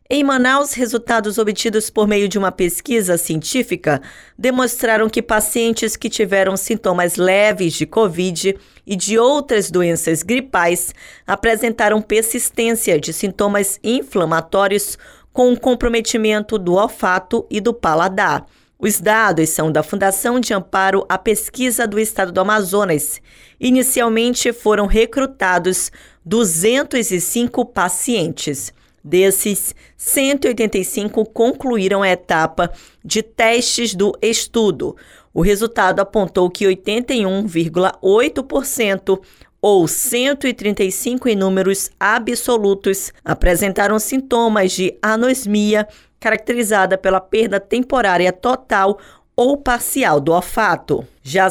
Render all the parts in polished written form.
Em Manaus, resultados obtidos por meio de uma pesquisa científica demonstraram que pacientes que tiveram sintomas leves de Covid e de outras doenças gripais apresentaram persistência de sintomas inflamatórios com comprometimento do olfato e do paladar. Os dados são da Fundação de Amparo à Pesquisa do Estado do Amazonas. Inicialmente foram recrutados 205 pacientes. Desses, 185 concluíram a etapa de testes do estudo. O resultado apontou que 81,8%, ou 135 em números absolutos, apresentaram sintomas de anosmia, caracterizada pela perda temporária total ou parcial do olfato. Já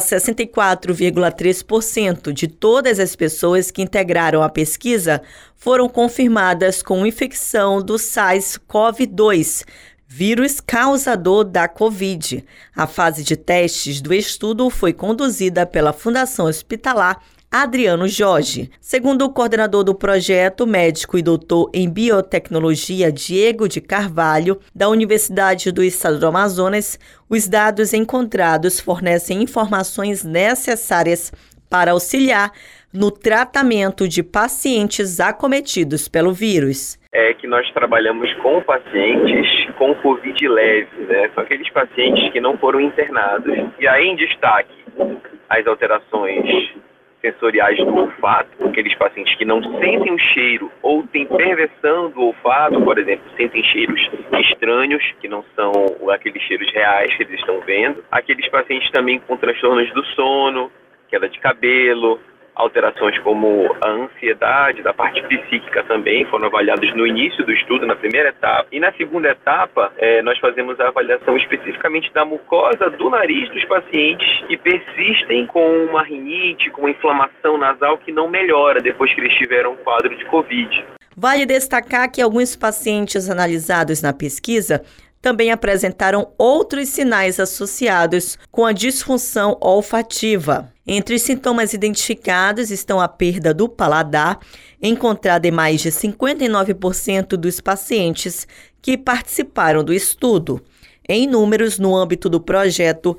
64,3% de todas as pessoas que integraram a pesquisa foram confirmadas com infecção do SARS-CoV-2, vírus causador da Covid. A fase de testes do estudo foi conduzida pela Fundação Hospitalar Adriano Jorge. Segundo o coordenador do projeto, médico e doutor em biotecnologia Diego de Carvalho, da Universidade do Estado do Amazonas, os dados encontrados fornecem informações necessárias para auxiliar no tratamento de pacientes acometidos pelo vírus. É que nós trabalhamos com pacientes com Covid leve, né? São aqueles pacientes que não foram internados. E aí, em destaque, as alterações sensoriais do olfato, aqueles pacientes que não sentem o cheiro ou têm perversão do olfato, por exemplo, sentem cheiros estranhos, que não são aqueles cheiros reais que eles estão vendo. Aqueles pacientes também com transtornos do sono, queda de cabelo, alterações como a ansiedade da parte psíquica também foram avaliados no início do estudo, na primeira etapa. E na segunda etapa, nós fazemos a avaliação especificamente da mucosa do nariz dos pacientes que persistem com uma rinite, com uma inflamação nasal que não melhora depois que eles tiveram um quadro de Covid. Vale destacar que alguns pacientes analisados na pesquisa também apresentaram outros sinais associados com a disfunção olfativa. Entre os sintomas identificados estão a perda do paladar, encontrada em mais de 59% dos pacientes que participaram do estudo. Em números, no âmbito do projeto,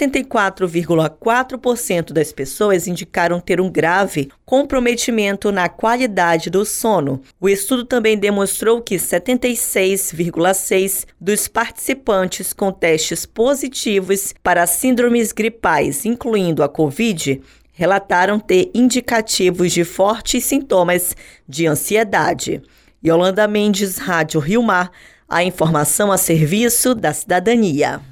74,4% das pessoas indicaram ter um grave comprometimento na qualidade do sono. O estudo também demonstrou que 76,6% dos participantes com testes positivos para síndromes gripais, incluindo a Covid, relataram ter indicativos de fortes sintomas de ansiedade. Yolanda Mendes, Rádio Rio Mar, a informação a serviço da cidadania.